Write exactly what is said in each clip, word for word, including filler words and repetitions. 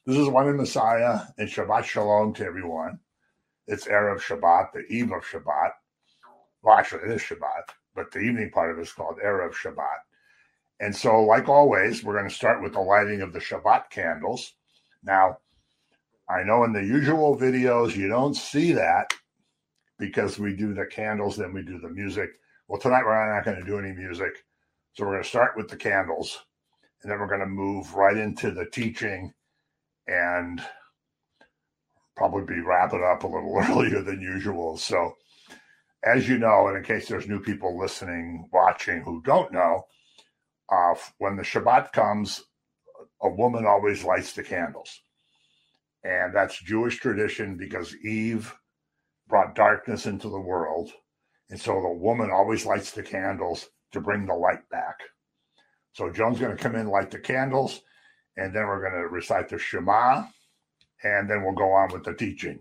This is One in Messiah, and Shabbat Shalom to everyone. It's Erev Shabbat, the eve of Shabbat. Well, actually, it is Shabbat, but the evening part of it is called Erev Shabbat. And so, like always, we're going to start with the lighting of the Shabbat candles. Now, I know in the usual videos you don't see that because we do the candles, then we do the music. Well, tonight we're not going to do any music. So we're going to start with the candles, and then we're going to move right into the teaching and probably be wrapping up a little earlier than usual. So as you know, and in case there's new people listening, watching who don't know, uh, when the Shabbat comes, a woman always lights the candles. And that's Jewish tradition because Eve brought darkness into the world. And so the woman always lights the candles to bring the light back. So Joan's going to come in, light the candles, and then we're going to recite the Shema, and then we'll go on with the teaching.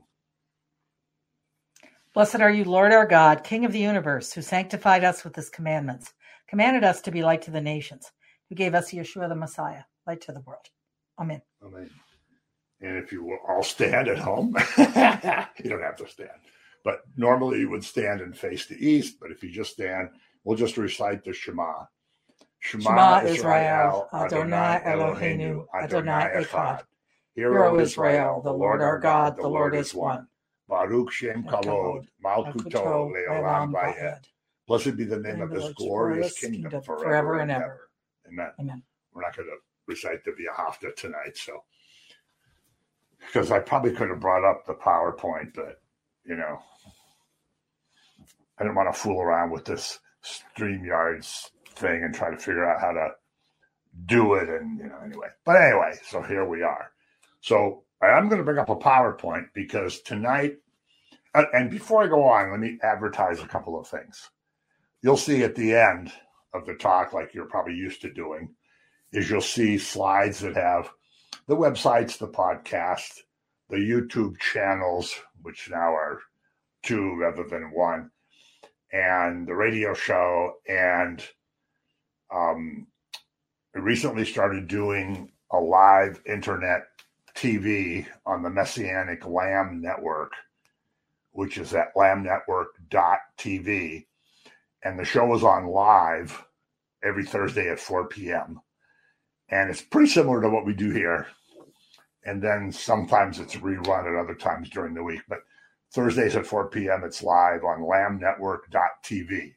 Blessed are you, Lord our God, King of the universe, who sanctified us with his commandments, commanded us to be light to the nations, who gave us Yeshua the Messiah, light to the world. Amen. Amen. And if you will all stand at home, you don't have to stand. But normally you would stand and face the east, but if you just stand, we'll just recite the Shema. Shema, Shema Israel, Adonai Eloheinu, Adonai Echad. Hear, O Israel, the Lord our God, the Lord is one. Baruch Shem Kavod, Malkuto Leolam Vayed. Blessed be the name of his glorious kingdom, kingdom forever, forever and ever. ever. Amen. Amen. We're not going to recite the V'ahavta tonight, so because I probably could have brought up the PowerPoint, but you know, I didn't want to fool around with this StreamYards thing and try to figure out how to do it, and you know, anyway. But anyway, so here we are. So I'm going to bring up a PowerPoint because tonight, uh, and before I go on, let me advertise a couple of things. You'll see at the end of the talk, like you're probably used to doing, is you'll see slides that have the websites, the podcast, the YouTube channels, which now are two rather than one, and the radio show. And um, I recently started doing a live internet T V on the Messianic Lamb Network, which is at lamb network dot t v. And the show is on live every Thursday at four p.m. And it's pretty similar to what we do here. And then sometimes it's rerun at other times during the week. But Thursdays at four p.m. it's live on lamb network dot t v.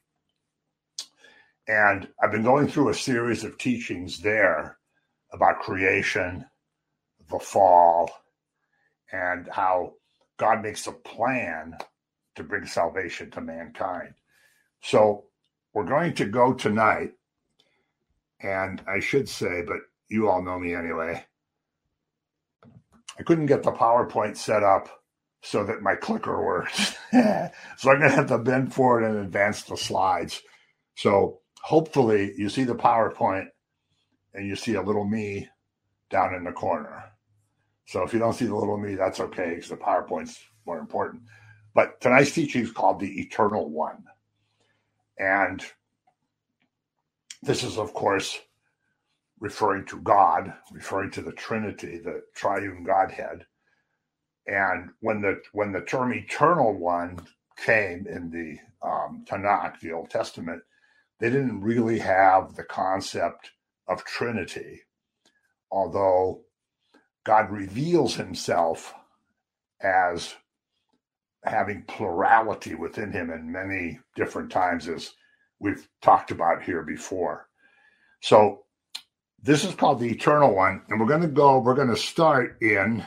And I've been going through a series of teachings there about creation, the fall, and how God makes a plan to bring salvation to mankind. So we're going to go tonight, and I should say, but you all know me anyway, I couldn't get the PowerPoint set up so that my clicker works. So I'm going to have to bend forward and advance the slides. So hopefully you see the PowerPoint and you see a little me down in the corner. So if you don't see the little me, that's okay, because the PowerPoint's more important. But tonight's teaching is called The Eternal One. And this is, of course, referring to God, referring to the Trinity, the triune Godhead. And when the when the term Eternal One came in the um, Tanakh, the Old Testament, they didn't really have the concept of Trinity, although God reveals himself as having plurality within him in many different times, as we've talked about here before. So this is called the Eternal One, and we're going to go, we're going to start in,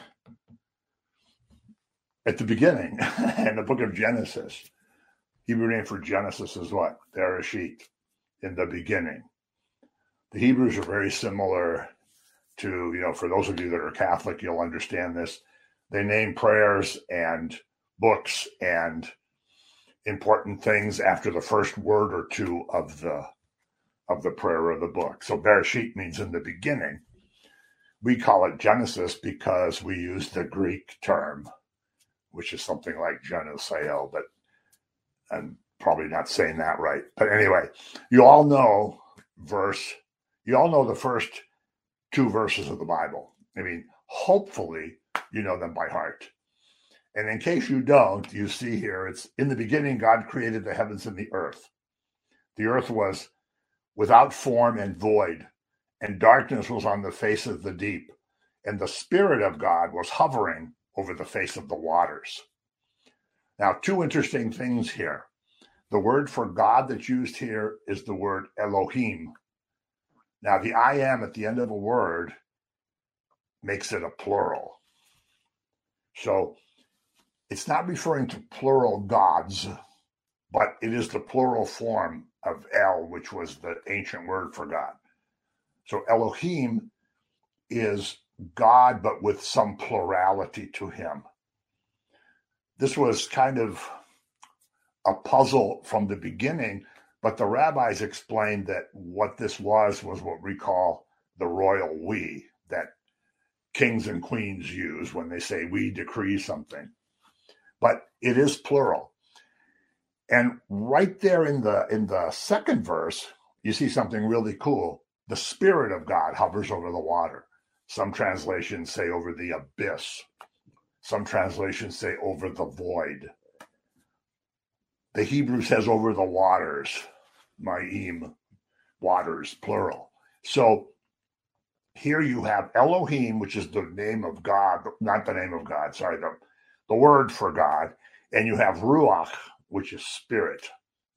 at the beginning, in the book of Genesis. Hebrew name for Genesis is what? Bereshit, in the beginning. The Hebrews are very similar to, you know, for those of you that are Catholic, you'll understand this. They name prayers and books and important things after the first word or two of the of the prayer or the book. So Bereshit means in the beginning. We call it Genesis because we use the Greek term, which is something like Genoseo, but I'm probably not saying that right. But anyway, you all know verse, you all know the first two verses of the Bible. I mean, hopefully you know them by heart. And in case you don't, you see here, it's in the beginning, God created the heavens and the earth. The earth was without form and void, and darkness was on the face of the deep. And the Spirit of God was hovering over the face of the waters. Now, two interesting things here. The word for God that's used here is the word Elohim. Now, the I am at the end of a word makes it a plural. So it's not referring to plural gods, but it is the plural form of El, which was the ancient word for God. So Elohim is God, but with some plurality to him. This was kind of a puzzle from the beginning, but the rabbis explained that what this was was what we call the royal we, that kings and queens use when they say we decree something. But it is plural. And right there in the in the second verse, you see something really cool. The Spirit of God hovers over the water. Some translations say over the abyss. Some translations say over the void. The Hebrew says over the waters, ma'im, waters, plural. So here you have Elohim, which is the name of God, not the name of God, sorry, the, the word for God. And you have Ruach, which is spirit.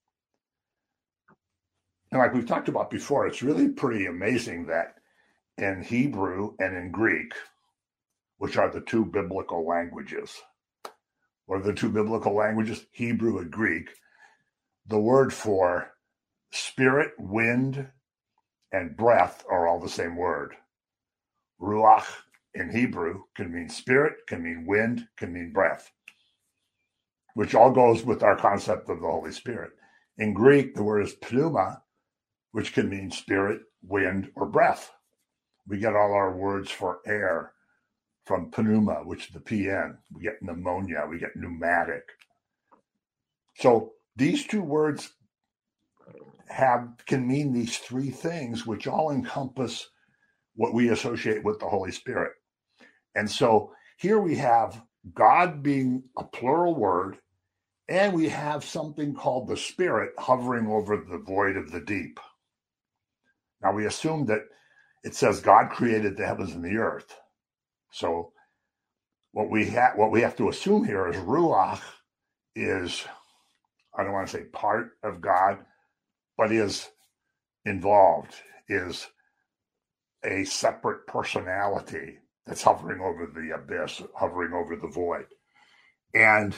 And like we've talked about before, it's really pretty amazing that in Hebrew and in Greek, which are the two biblical languages. What are the two biblical languages? Hebrew and Greek. The word for spirit, wind, and breath are all the same word. Ruach in Hebrew can mean spirit, can mean wind, can mean breath, which all goes with our concept of the Holy Spirit. In Greek, the word is pneuma, which can mean spirit, wind, or breath. We get all our words for air from pneuma, which is the P N. We get pneumonia, we get pneumatic. So these two words have can mean these three things, which all encompass what we associate with the Holy Spirit. And so here we have God being a plural word, and we have something called the Spirit hovering over the void of the deep. Now we assume that it says God created the heavens and the earth. So what we have what we have to assume here is Ruach is, I don't want to say part of God, but is involved, is a separate personality that's hovering over the abyss, hovering over the void. And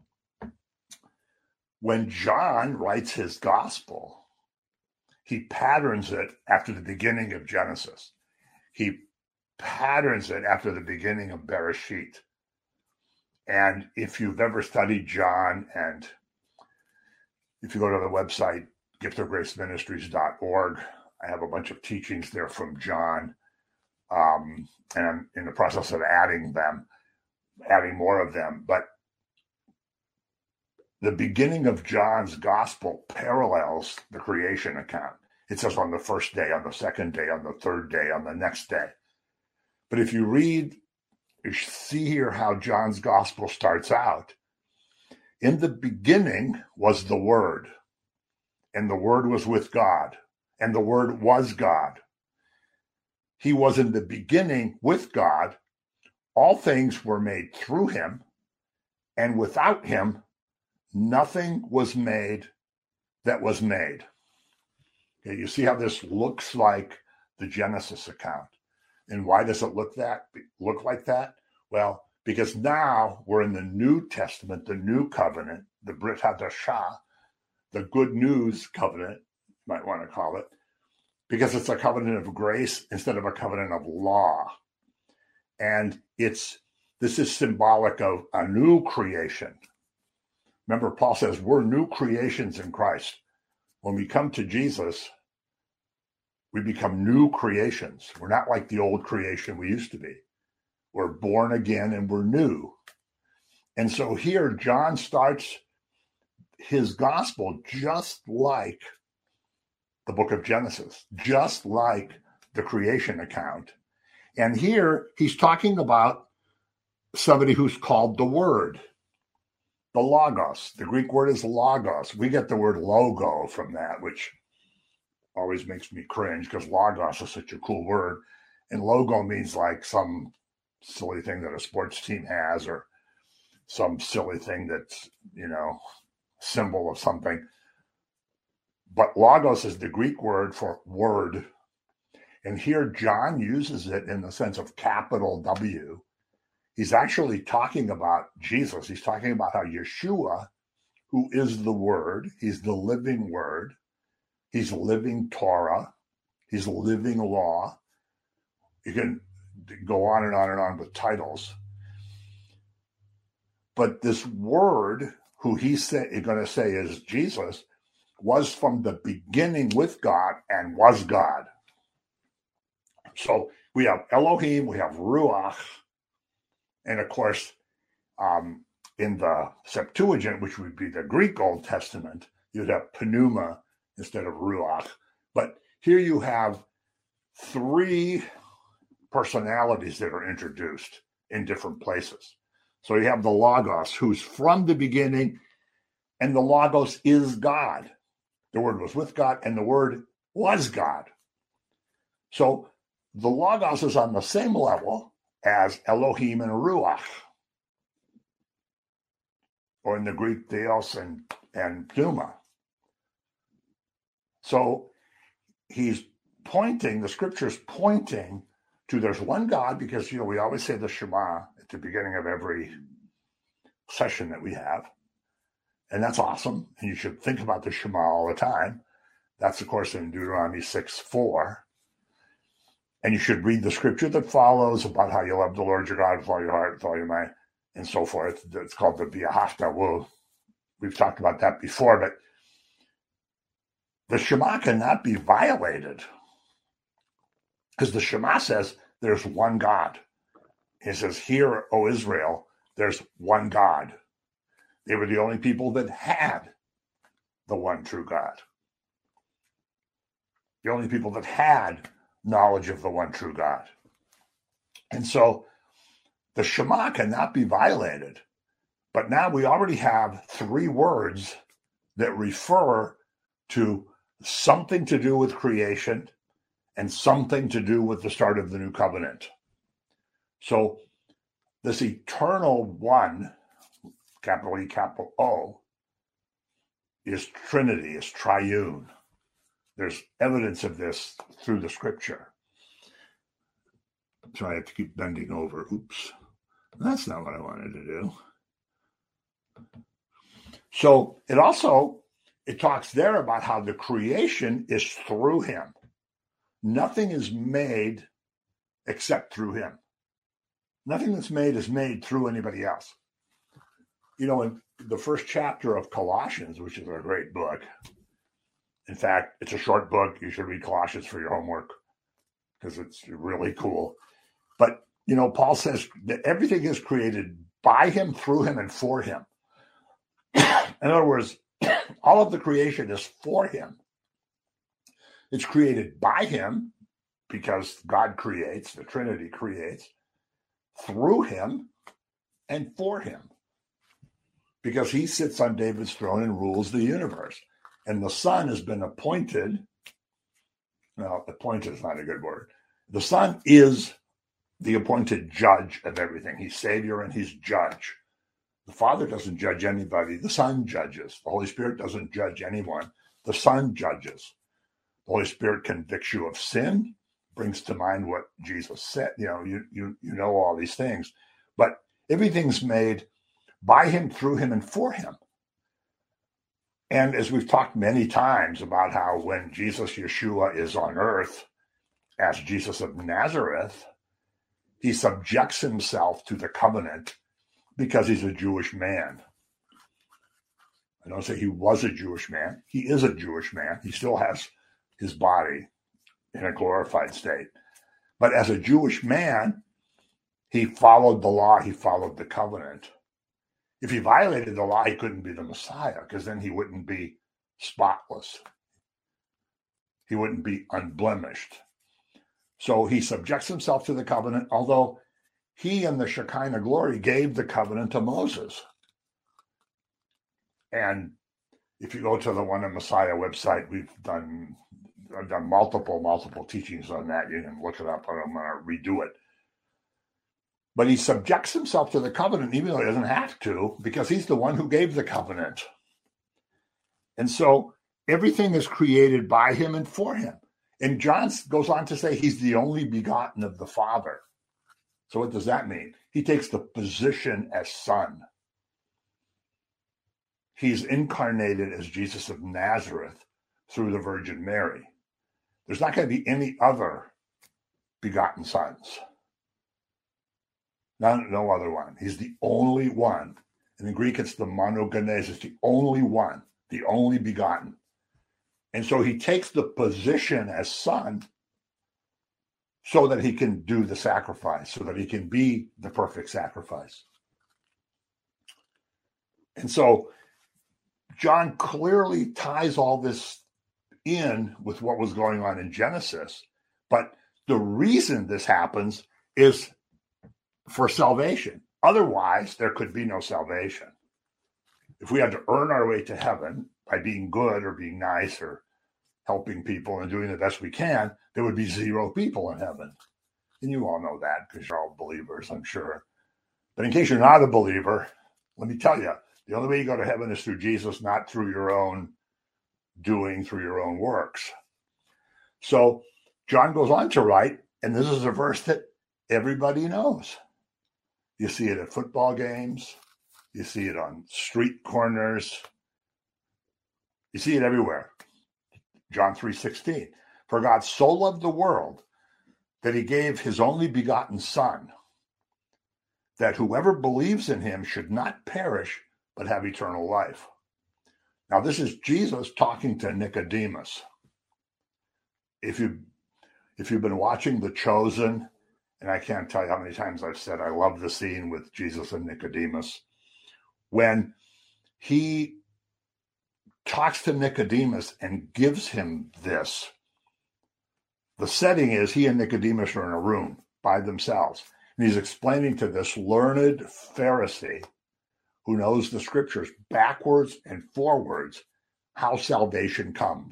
when John writes his gospel, he patterns it after the beginning of Genesis. He patterns it after the beginning of Bereshit. And if you've ever studied John, and if you go to the website, gift of grace ministries dot org, I have a bunch of teachings there from John. Um, and I'm in the process of adding them, adding more of them. But the beginning of John's gospel parallels the creation account. It says on the first day, on the second day, on the third day, on the next day. But if you read, you see here how John's gospel starts out. In the beginning was the Word, and the Word was with God, and the Word was God. He was in the beginning with God. All things were made through him, and without him, nothing was made that was made. Okay, you see how this looks like the Genesis account. And why does it look that look like that? Well, because now we're in the New Testament, the New Covenant, the Brit Hadashah, the Good News Covenant, you might want to call it, because it's a covenant of grace instead of a covenant of law. And it's this is symbolic of a new creation. Remember, Paul says we're new creations in Christ. When we come to Jesus, we become new creations. We're not like the old creation we used to be. We're born again and we're new. And so here, John starts his gospel just like the book of Genesis, just like the creation account. And here he's talking about somebody who's called the Word, the Logos. The Greek word is Logos. We get the word logo from that, which always makes me cringe because Logos is such a cool word. And logo means like some silly thing that a sports team has, or some silly thing that's, you know, symbol of something. But Logos is the Greek word for word. And here John uses it in the sense of capital W. He's actually talking about Jesus. He's talking about how Yeshua, who is the Word, he's the living Word, he's living Torah, he's living law. You can go on and on and on with titles. But this Word, who he's say, going to say is Jesus, was from the beginning with God and was God. So we have Elohim, we have Ruach, and of course, um, in the Septuagint, which would be the Greek Old Testament, you'd have pneuma instead of Ruach. But here you have three personalities that are introduced in different places. So you have the Logos, who's from the beginning, and the Logos is God. The Word was with God, and the Word was God. So the Logos is on the same level as Elohim and Ruach, or in the Greek, Theos and, and Pneuma. So he's pointing, the scripture's pointing to there's one God, because, you know, we always say the Shema at the beginning of every session that we have. And that's awesome. And you should think about the Shema all the time. That's, of course, in Deuteronomy six four. And you should read the scripture that follows about how you love the Lord your God with all your heart, with all your mind, and so forth. It's called the V'ahavta. We'll, we've talked about that before, but the Shema cannot be violated, because the Shema says there's one God. It says, "Hear, O Israel, there's one God." They were the only people that had the one true God. The only people that had knowledge of the one true God. And so the Shema cannot be violated. But now we already have three words that refer to something to do with creation and something to do with the start of the new covenant. So this eternal one, capital E, capital O, is Trinity, is triune. There's evidence of this through the scripture. So I have to keep bending over. Oops. That's not what I wanted to do. So it also, it talks there about how the creation is through him. Nothing is made except through him. Nothing that's made is made through anybody else. You know, in the first chapter of Colossians, which is a great book, in fact, it's a short book. You should read Colossians for your homework because it's really cool. But, you know, Paul says that everything is created by him, through him, and for him. In other words, all of the creation is for him. It's created by him because God creates, the Trinity creates, through him and for him, because he sits on David's throne and rules the universe. And the Son has been appointed. No, appointed is not a good word. The Son is the appointed judge of everything. He's Savior and he's judge. The Father doesn't judge anybody. The Son judges. The Holy Spirit doesn't judge anyone. The Son judges. The Holy Spirit convicts you of sin, brings to mind what Jesus said. You know, you you you know all these things. But everything's made by him, through him, and for him. And as we've talked many times about how when Jesus, Yeshua, is on earth as Jesus of Nazareth, he subjects himself to the covenant because he's a Jewish man. I don't say he was a Jewish man. He is a Jewish man. He still has his body in a glorified state. But as a Jewish man, he followed the law. He followed the covenant. If he violated the law, he couldn't be the Messiah, because then he wouldn't be spotless. He wouldn't be unblemished. So he subjects himself to the covenant, although he in the Shekinah glory gave the covenant to Moses. And if you go to the One of Messiah website, we've done I've done multiple, multiple teachings on that. You can look it up. I'm going to redo it. But he subjects himself to the covenant, even though he doesn't have to, because he's the one who gave the covenant. And so everything is created by him and for him. And John goes on to say he's the only begotten of the Father. So what does that mean? He takes the position as son. He's incarnated as Jesus of Nazareth through the Virgin Mary. There's not going to be any other begotten sons. No, no other one. He's the only one. In the Greek, it's the monogenes. It's the only one, the only begotten. And so he takes the position as son so that he can do the sacrifice, so that he can be the perfect sacrifice. And so John clearly ties all this in with what was going on in Genesis. But the reason this happens is for salvation. Otherwise, there could be no salvation. If we had to earn our way to heaven by being good or being nice or helping people and doing the best we can, there would be zero people in heaven. And you all know that because you're all believers, I'm sure. But in case you're not a believer, let me tell you, the only way you go to heaven is through Jesus, not through your own doing, through your own works. So John goes on to write, and this is a verse that everybody knows. You see it at football games. You see it on street corners. You see it everywhere. John three sixteen. For God so loved the world that he gave his only begotten Son, that whoever believes in him should not perish, but have eternal life. Now, this is Jesus talking to Nicodemus. If you, if you've been watching The Chosen, and I can't tell you how many times I've said I love the scene with Jesus and Nicodemus, when he talks to Nicodemus and gives him this. The setting is he and Nicodemus are in a room by themselves. And he's explaining to this learned Pharisee who knows the scriptures backwards and forwards how salvation comes.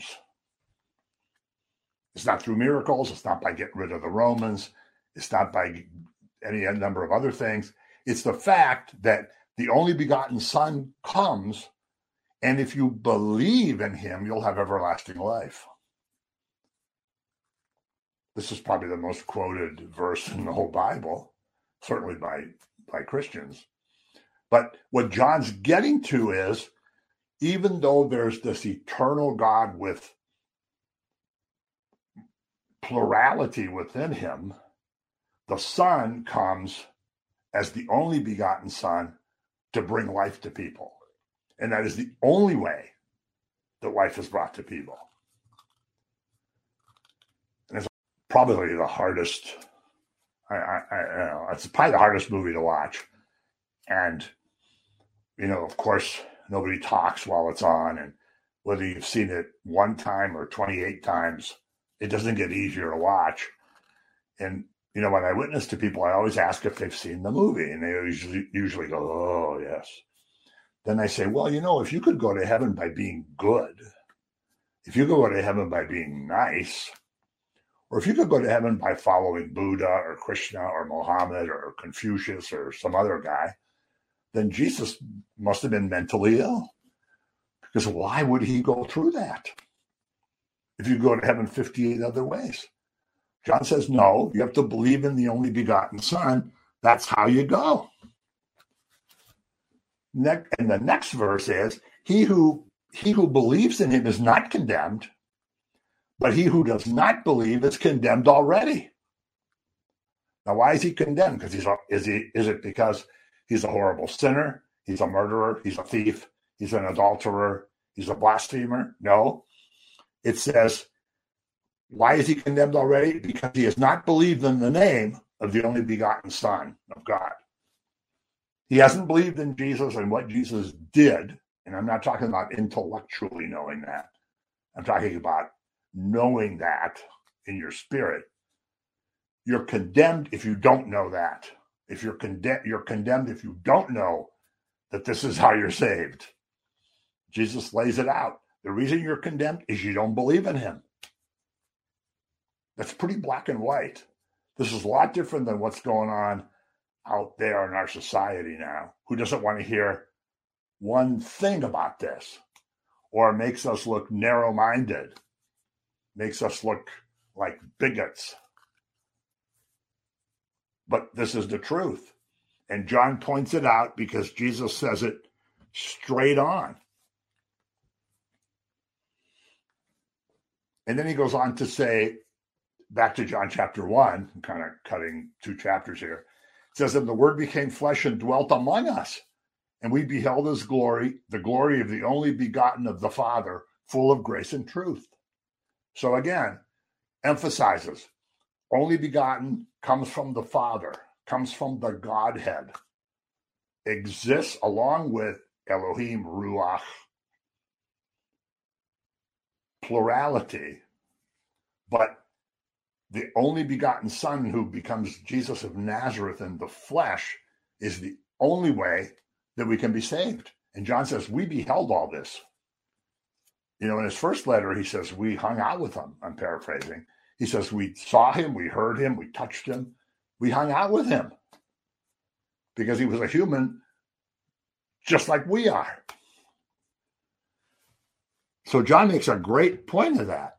It's not through miracles. It's not by getting rid of the Romans. It's not by any number of other things. It's the fact that the only begotten Son comes, and if you believe in him, you'll have everlasting life. This is probably the most quoted verse in the whole Bible, certainly by, by Christians. But what John's getting to is, even though there's this eternal God with plurality within him, the Son comes as the only begotten Son to bring life to people. And that is the only way that life is brought to people. And it's probably the hardest, I, I, I you know, it's probably the hardest movie to watch. And, you know, of course, nobody talks while it's on. And whether you've seen it one time or twenty-eight times, it doesn't get easier to watch. And, you know, when I witness to people, I always ask if they've seen the movie. And they usually, usually go, oh, yes. Then I say, well, you know, if you could go to heaven by being good, if you could go to heaven by being nice, or if you could go to heaven by following Buddha or Krishna or Mohammed or Confucius or some other guy, then Jesus must have been mentally ill. Because why would he go through that if you go to heaven fifty-eight other ways? John says, no, you have to believe in the only begotten Son. That's how you go. And the next verse is, he who he who believes in him is not condemned, but he who does not believe is condemned already. Now, why is he condemned? Because he's is he is it because he's a horrible sinner? He's a murderer. He's a thief. He's an adulterer. He's a blasphemer? No. It says, why is he condemned already? Because he has not believed in the name of the only begotten Son of God. He hasn't believed in Jesus and what Jesus did. And I'm not talking about intellectually knowing that. I'm talking about knowing that in your spirit, You're condemned if you don't know that. If you're condemned, you're condemned if you don't know that this is how you're saved. Jesus lays it out. The reason you're condemned is you don't believe in him. That's pretty black and white. This is a lot different than what's going on out there in our society now, who doesn't want to hear one thing about this, or makes us look narrow-minded, makes us look like bigots. But this is the truth. And John points it out because Jesus says it straight on. And then he goes on to say, back to John chapter one, I'm kind of cutting two chapters here. It says, and the word became flesh and dwelt among us, and we beheld his glory, the glory of the only begotten of the Father, full of grace and truth. So again, emphasizes, only begotten comes from the Father, comes from the Godhead, exists along with Elohim, Ruach, plurality, but the only begotten Son who becomes Jesus of Nazareth in the flesh is the only way that we can be saved. And John says, we beheld all this. You know, in his first letter, he says, we hung out with him. I'm paraphrasing. He says, we saw him, we heard him, we touched him, we hung out with him because he was a human just like we are. So John makes a great point of that.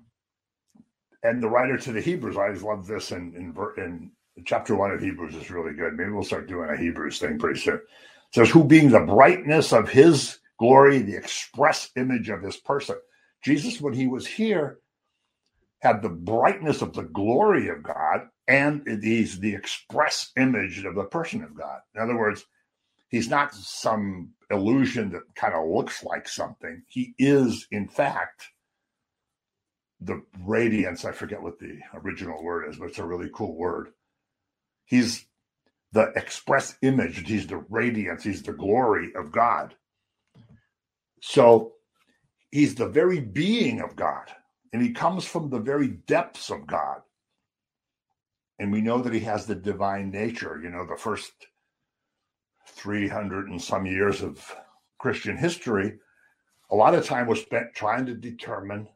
And the writer to the Hebrews, I always love this in, in, in chapter one of Hebrews is really good. Maybe we'll start doing a Hebrews thing pretty soon. It says, who being the brightness of his glory, the express image of his person. Jesus, when he was here, had the brightness of the glory of God, and he's the express image of the person of God. In other words, he's not some illusion that kind of looks like something. He is, in fact, the radiance. I forget what the original word is, but it's a really cool word. He's the express image. He's the radiance. He's the glory of God. So he's the very being of God, and he comes from the very depths of God. And we know that he has the divine nature. You know, the first three hundred and some years of Christian history, a lot of time was spent trying to determine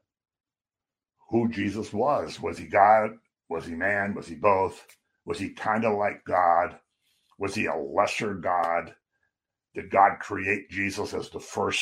who Jesus was. Was he God? Was he man? Was he both? Was he kind of like God? Was he a lesser God? Did God create Jesus as the first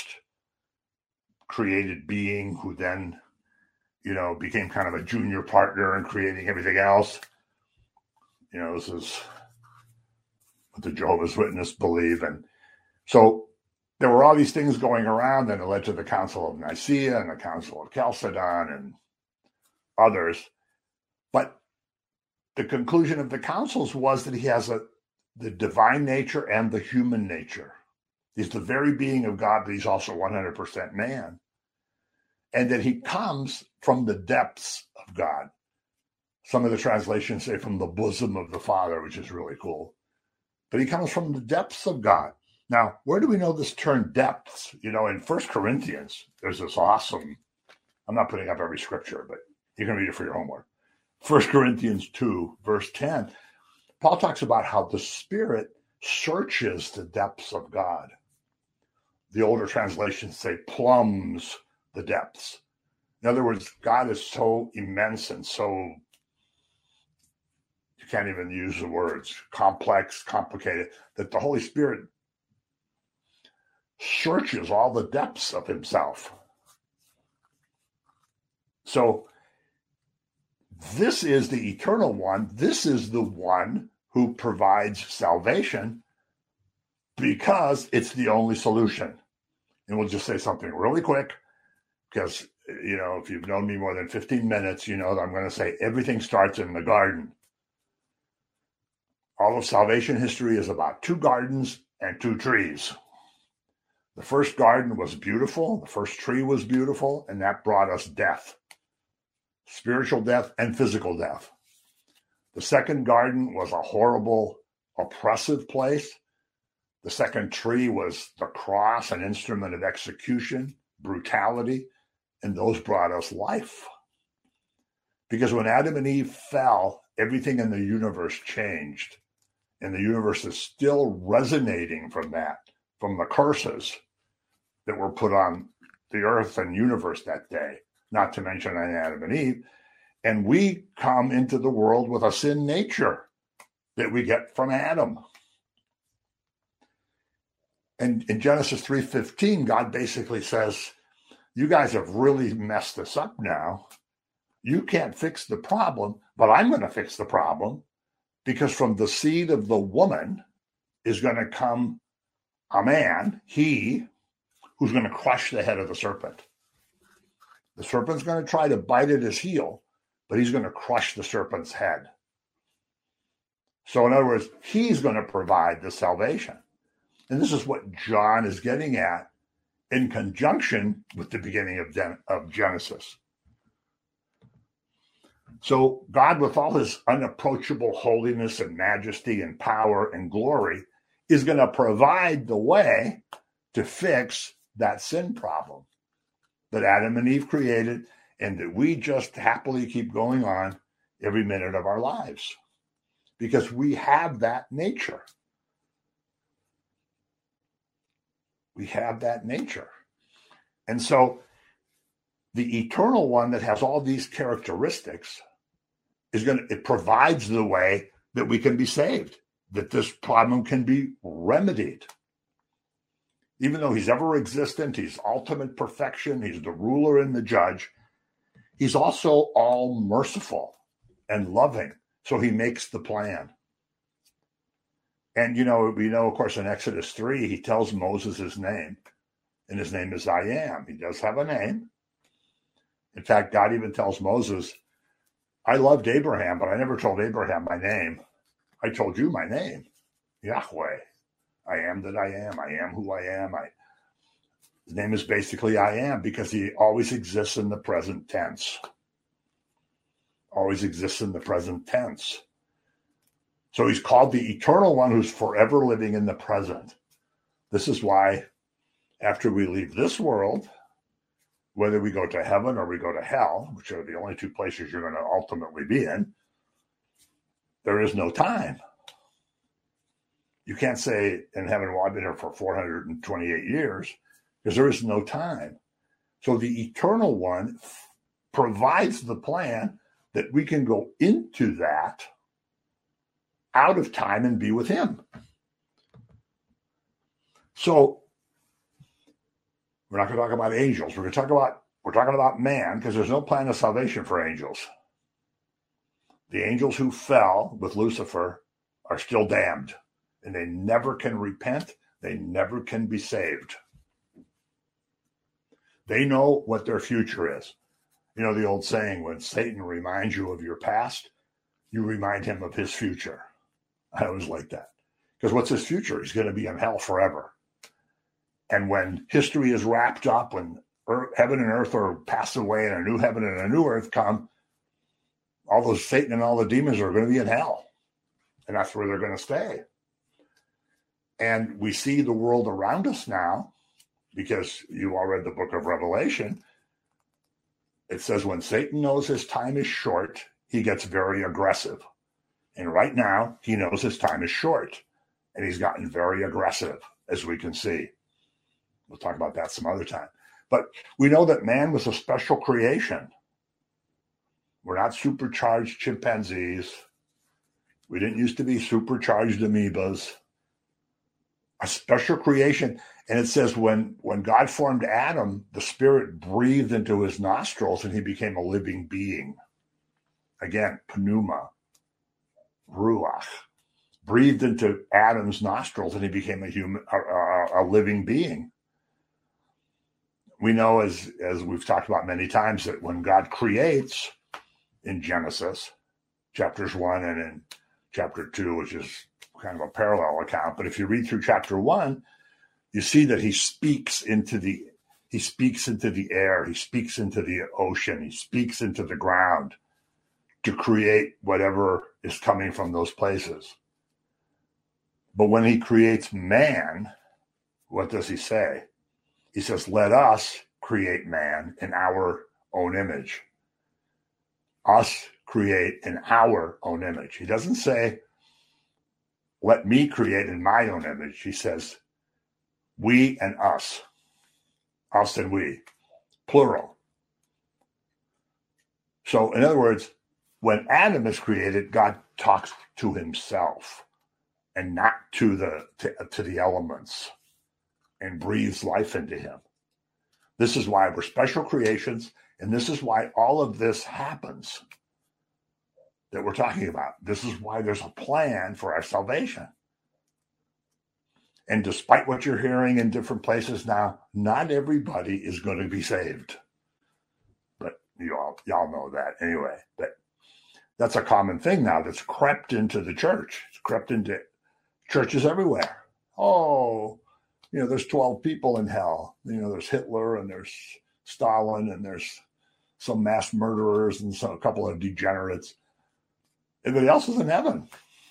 created being who then, you know, became kind of a junior partner in creating everything else? You know, this is what the Jehovah's Witnesses believe. And so there were all these things going around, and it led to the Council of Nicaea and the Council of Chalcedon and others. But the conclusion of the councils was that he has a the divine nature and the human nature. He's the very being of God, but he's also one hundred percent man. And that he comes from the depths of God. Some of the translations say from the bosom of the Father, which is really cool. But he comes from the depths of God. Now, where do we know this term depths? You know, in First Corinthians, there's this awesome, I'm not putting up every scripture, but you can read it for your homework. First Corinthians two, verse ten, Paul talks about how the Spirit searches the depths of God. The older translations say plumbs the depths. In other words, God is so immense and so, you can't even use the words, complex, complicated, that the Holy Spirit searches all the depths of himself. So this is the eternal one. This is the one who provides salvation because it's the only solution. And we'll just say something really quick because, you know, if you've known me more than fifteen minutes, you know that I'm going to say everything starts in the garden. All of salvation history is about two gardens and two trees. The first garden was beautiful. The first tree was beautiful, and that brought us death. Spiritual death and physical death. The second garden was a horrible, oppressive place. The second tree was the cross, an instrument of execution, brutality, and those brought us life. Because when Adam and Eve fell everything in the universe changed. And the universe is still resonating from that, from the curses that were put on the earth and universe that day, not to mention on Adam and Eve. And we come into the world with a sin nature that we get from Adam. And in Genesis three fifteen, God basically says, you guys have really messed this up now. You can't fix the problem, but I'm going to fix the problem, because from the seed of the woman is going to come a man, he, who's going to crush the head of the serpent. The serpent's going to try to bite at his heel, but he's going to crush the serpent's head. So in other words, he's going to provide the salvation. And this is what John is getting at in conjunction with the beginning of, Gen- of Genesis. So God, with all his unapproachable holiness and majesty and power and glory, is going to provide the way to fix that sin problem that Adam and Eve created, and that we just happily keep going on every minute of our lives, because we have that nature. We have that nature. And so the eternal one that has all these characteristics is going to, it provides the way that we can be saved, that this problem can be remedied. Even though he's ever existent, he's ultimate perfection, he's the ruler and the judge, he's also all merciful and loving. So he makes the plan. And, you know, we know, of course, in Exodus three, he tells Moses his name, and his name is I Am. He does have a name. In fact, God even tells Moses, I loved Abraham, but I never told Abraham my name. I told you my name, Yahweh. I am that I am. I am who I am. I, his name is basically I Am, because he always exists in the present tense. Always exists in the present tense. So he's called the eternal one who's forever living in the present. This is why after we leave this world, whether we go to heaven or we go to hell, which are the only two places you're going to ultimately be in, there is no time. You can't say in heaven, well, I've been here for four hundred twenty-eight years, because there is no time. So the eternal one f- provides the plan that we can go into that out of time and be with him. So we're not going to talk about angels. We're going to talk about, we're talking about man, because there's no plan of salvation for angels. The angels who fell with Lucifer are still damned, and they never can repent. They never can be saved. They know what their future is. You know the old saying, when Satan reminds you of your past, you remind him of his future. I always like that. Because what's his future? He's going to be in hell forever. And when history is wrapped up, when earth, heaven and earth are passed away and a new heaven and a new earth come, all those Satan and all the demons are going to be in hell. And that's where they're going to stay. And we see the world around us now, because you all read the book of Revelation. It says when Satan knows his time is short, he gets very aggressive. And right now, he knows his time is short. And he's gotten very aggressive, as we can see. We'll talk about that some other time. But we know that man was a special creation. We're not supercharged chimpanzees. We didn't used to be supercharged amoebas. A special creation. And it says when, when God formed Adam, the Spirit breathed into his nostrils and he became a living being. Again, pneuma, ruach, breathed into Adam's nostrils and he became a human, a, a, a living being. We know, as, as we've talked about many times, that when God creates in Genesis, chapters one and in chapter two, which is kind of a parallel account, but if you read through chapter one, you see that he speaks into the he speaks into the air, he speaks into the ocean, he speaks into the ground to create whatever is coming from those places. But when he creates man, what does he say? He says, let us create man in our own image. Us create in our own image. He doesn't say, let me create in my own image. He says, we and us. Us and we. Plural. So, in other words, when Adam is created, God talks to himself and not to the to, to the elements and breathes life into him. This is why we're special creations, and this is why all of this happens that we're talking about. This is why there's a plan for our salvation. And despite what you're hearing in different places now, not everybody is going to be saved. But you all, y'all know that anyway. But that's a common thing now that's crept into the church. It's crept into churches everywhere. Oh, you know, there's twelve people in hell. You know, there's Hitler and there's Stalin and there's some mass murderers and some, a couple of degenerates. Everybody else is in heaven.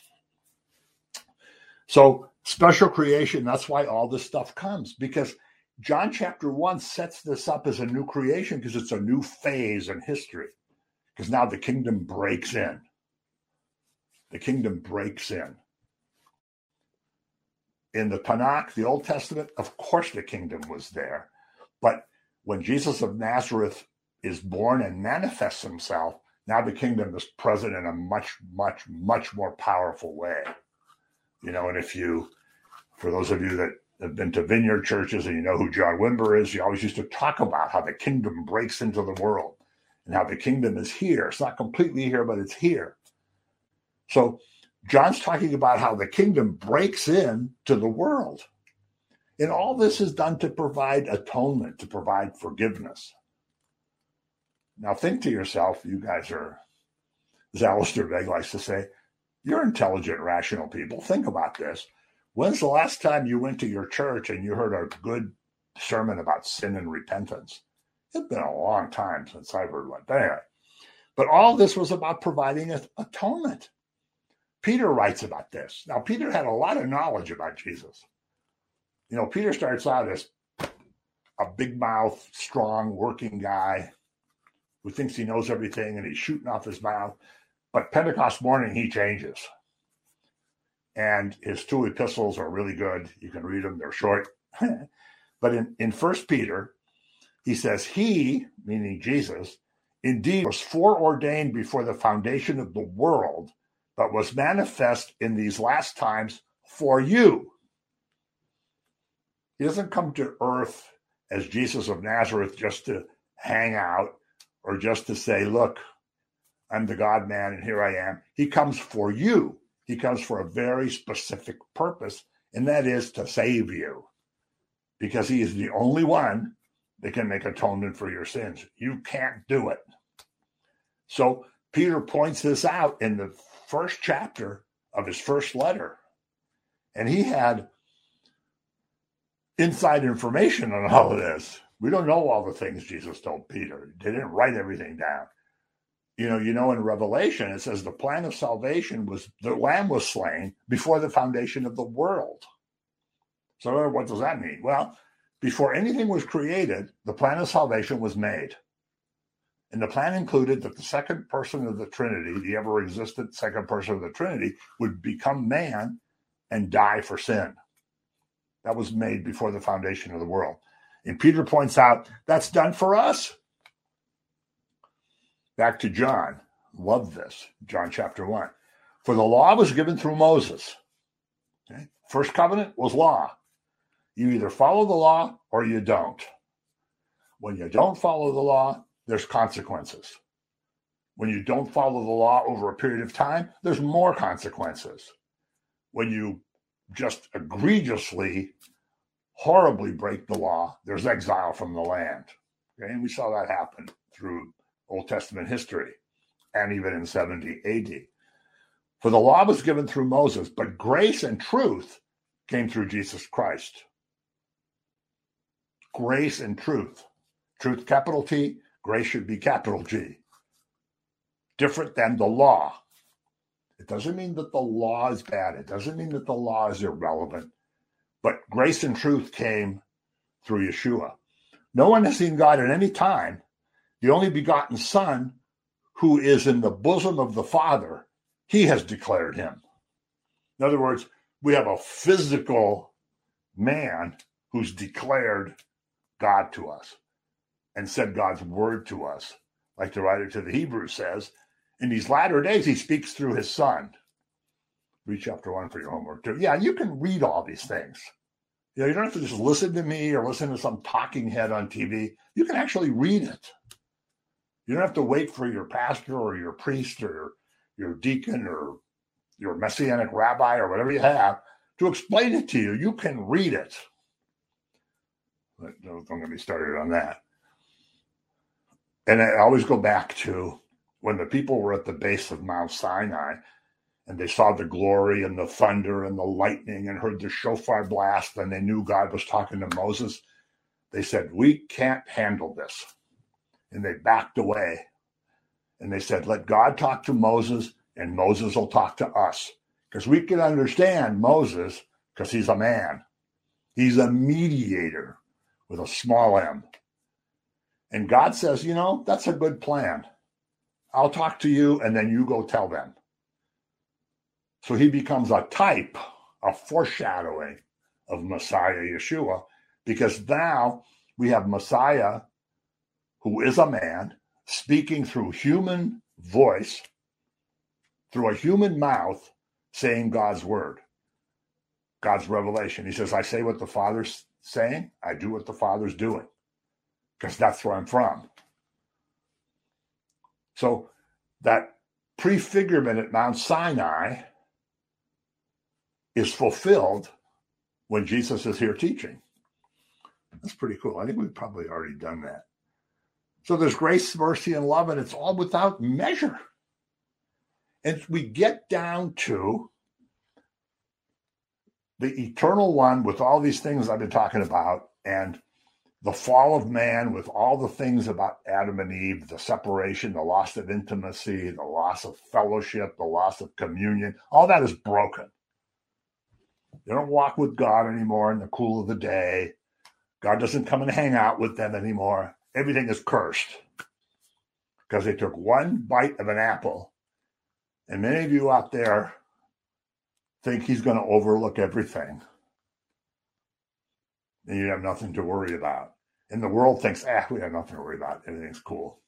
So special creation, that's why all this stuff comes. Because John chapter one sets this up as a new creation because it's a new phase in history. Because now the kingdom breaks in. The kingdom breaks in. In the Tanakh, the Old Testament, of course the kingdom was there. But when Jesus of Nazareth is born and manifests himself, now the kingdom is present in a much, much, much more powerful way. You know, and if you, for those of you that have been to vineyard churches and you know who John Wimber is, he always used to talk about how the kingdom breaks into the world and how the kingdom is here. It's not completely here, but it's here. So John's talking about how the kingdom breaks in to the world. And all this is done to provide atonement, to provide forgiveness. Now think to yourself, you guys are, as Alistair Begg likes to say, you're intelligent, rational people. Think about this. When's the last time you went to your church and you heard a good sermon about sin and repentance? It's been a long time since I've heard one. But anyway, but all this was about providing atonement. Peter writes about this. Now, Peter had a lot of knowledge about Jesus. You know, Peter starts out as a big mouth, strong, working guy who thinks he knows everything and he's shooting off his mouth. But Pentecost morning, he changes. And his two epistles are really good. You can read them. They're short. But in, in First Peter, he says, he, meaning Jesus, indeed was foreordained before the foundation of the world, but was manifest in these last times for you. He doesn't come to earth as Jesus of Nazareth just to hang out or just to say, look, I'm the God-man and here I am. He comes for you. He comes for a very specific purpose, and that is to save you. Because he is the only one that can make atonement for your sins. You can't do it. So Peter points this out in the first chapter of his first letter. And he had inside information on all of this. We don't know all the things Jesus told Peter. They didn't write everything down. You know, you know, in Revelation, it says the plan of salvation was the lamb was slain before the foundation of the world. So what does that mean? Well, before anything was created, the plan of salvation was made. And the plan included that the second person of the Trinity, the ever-existent second person of the Trinity, would become man and die for sin. That was made before the foundation of the world. And Peter points out that's done for us. Back to John. Love this. John chapter one. For the law was given through Moses. Okay? First covenant was law. You either follow the law or you don't. When you don't follow the law, there's consequences. When you don't follow the law over a period of time, there's more consequences. When you just egregiously, horribly break the law, there's exile from the land. Okay? And we saw that happen through Old Testament history and even in seventy A D. For the law was given through Moses, but grace and truth came through Jesus Christ. Grace and truth. Truth, capital T. Grace should be capital G. Different than the law. It doesn't mean that the law is bad. It doesn't mean that the law is irrelevant. But grace and truth came through Yeshua. No one has seen God at any time. The only begotten Son, who is in the bosom of the Father, he has declared him. In other words, we have a physical man who's declared God to us and said God's word to us. Like the writer to the Hebrews says, in these latter days, he speaks through his son. Read chapter one for your homework too. Yeah, you can read all these things. You know, you don't have to just listen to me or listen to some talking head on T V. You can actually read it. You don't have to wait for your pastor or your priest or your deacon or your messianic rabbi or whatever you have to explain it to you. You can read it. But don't get me started on that. And I always go back to when the people were at the base of Mount Sinai and they saw the glory and the thunder and the lightning and heard the shofar blast and they knew God was talking to Moses. They said, we can't handle this. And they backed away. And they said, let God talk to Moses and Moses will talk to us. Because we can understand Moses because he's a man. He's a mediator with a small m. And God says, you know, that's a good plan. I'll talk to you and then you go tell them. So he becomes a type, a foreshadowing of Messiah Yeshua, because now we have Messiah who is a man speaking through human voice, through a human mouth, saying God's word, God's revelation. He says, I say what the Father's saying, I do what the Father's doing, because that's where I'm from. So that prefigurement at Mount Sinai is fulfilled when Jesus is here teaching. That's pretty cool. I think we've probably already done that. So there's grace, mercy, and love, and it's all without measure. And we get down to the eternal one with all these things I've been talking about, and the fall of man with all the things about Adam and Eve, the separation, the loss of intimacy, the loss of fellowship, the loss of communion, all that is broken. They don't walk with God anymore in the cool of the day. God doesn't come and hang out with them anymore. Everything is cursed because they took one bite of an apple. And many of you out there think he's going to overlook everything. And you have nothing to worry about. And the world thinks, ah, we have nothing to worry about. Everything's cool.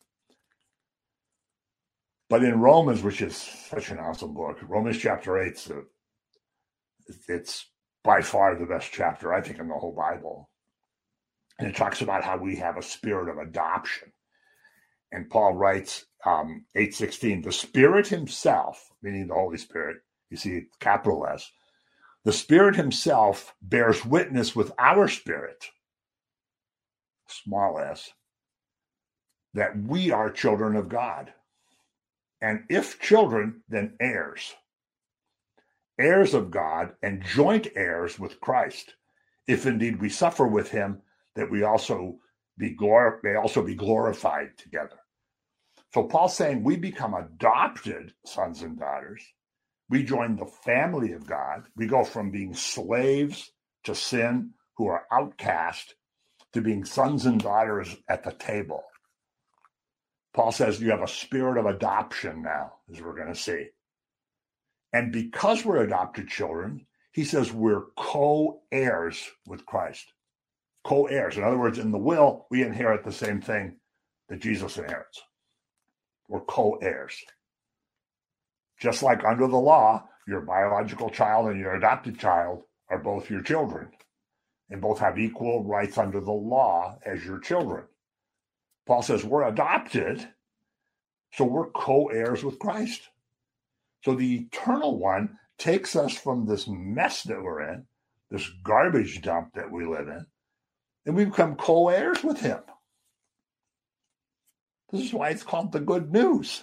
But in Romans, which is such an awesome book, Romans chapter eight, so it's by far the best chapter, I think, in the whole Bible. And it talks about how we have a spirit of adoption. And Paul writes, um, eight sixteen, the Spirit himself, meaning the Holy Spirit, you see capital S, the Spirit himself bears witness with our spirit, small s, that we are children of God. And if children, then heirs. Heirs of God and joint heirs with Christ, if indeed we suffer with him, that we also be glor- may also be glorified together. So Paul's saying we become adopted sons and daughters. We join the family of God. We go from being slaves to sin, who are outcast, to being sons and daughters at the table. Paul says you have a spirit of adoption now, as we're going to see. And because we're adopted children, he says we're co-heirs with Christ. Co-heirs. In other words, in the will, we inherit the same thing that Jesus inherits. We're co-heirs. Just like under the law, your biological child and your adopted child are both your children, and both have equal rights under the law as your children. Paul says we're adopted, so we're co-heirs with Christ. So the eternal one takes us from this mess that we're in, this garbage dump that we live in, and we become co-heirs with him. This is why it's called the good news.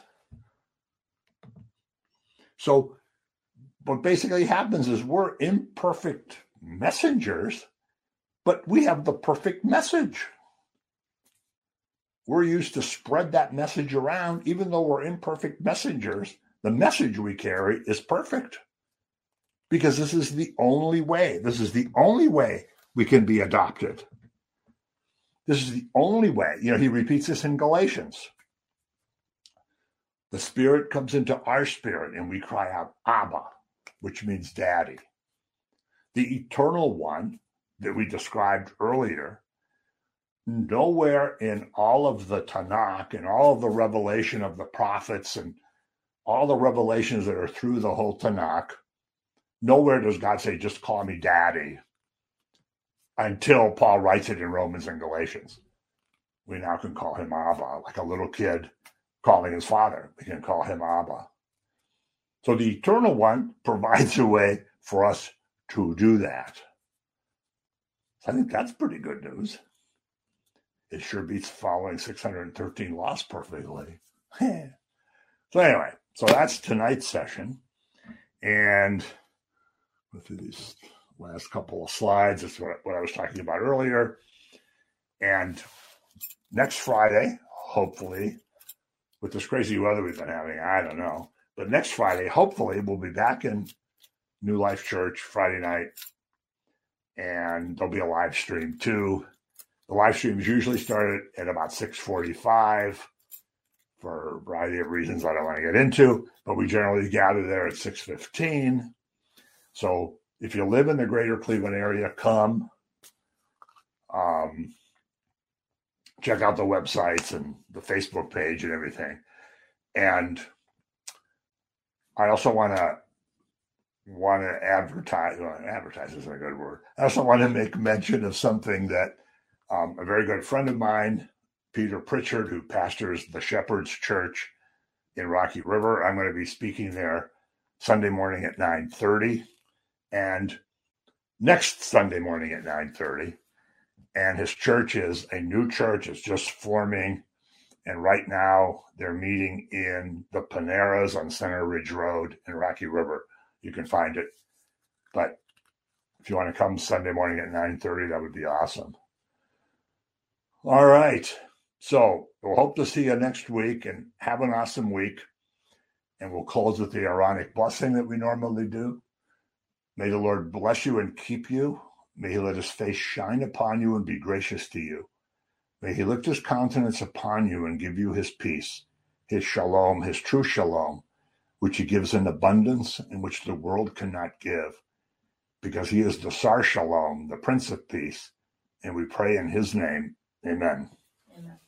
So what basically happens is we're imperfect messengers, but we have the perfect message. We're used to spread that message around. Even though we're imperfect messengers, the message we carry is perfect. Because this is the only way. This is the only way we can be adopted. This is the only way. You know, he repeats this in Galatians. The Spirit comes into our spirit and we cry out, Abba, which means daddy. The eternal one that we described earlier, nowhere in all of the Tanakh and all of the revelation of the prophets and all the revelations that are through the whole Tanakh, nowhere does God say, just call me daddy, until Paul writes it in Romans and Galatians. We now can call him Abba, like a little kid calling his father. We can call him Abba. So the Eternal One provides a way for us to do that. So I think that's pretty good news. It sure beats following six hundred thirteen laws perfectly. So anyway, so that's tonight's session. And with these last couple of slides, that's what, what I was talking about earlier. And next Friday, hopefully, with this crazy weather we've been having, I don't know. But next Friday, hopefully, we'll be back in New Life Church Friday night. And there'll be a live stream too. The live streams usually start at about six forty-five for a variety of reasons I don't want to get into. But we generally gather there at six fifteen. So if you live in the greater Cleveland area, come. Um, check out the websites and the Facebook page and everything. And I also want to want to advertise. Well, advertise isn't a good word. I also want to make mention of something that um, a very good friend of mine, Peter Pritchard, who pastors the Shepherd's Church in Rocky River. I'm going to be speaking there Sunday morning at nine thirty, and next Sunday morning at nine thirty. And his church is a new church. It's just forming. And right now they're meeting in the Paneras on Center Ridge Road in Rocky River. You can find it. But if you want to come Sunday morning at nine thirty, that would be awesome. All right. So we'll hope to see you next week and have an awesome week. And we'll close with the Aaronic blessing that we normally do. May the Lord bless you and keep you. May he let his face shine upon you and be gracious to you. May he lift his countenance upon you and give you his peace, his shalom, his true shalom, which he gives in abundance and which the world cannot give, because he is the Sar Shalom, the Prince of Peace. And we pray in his name. Amen.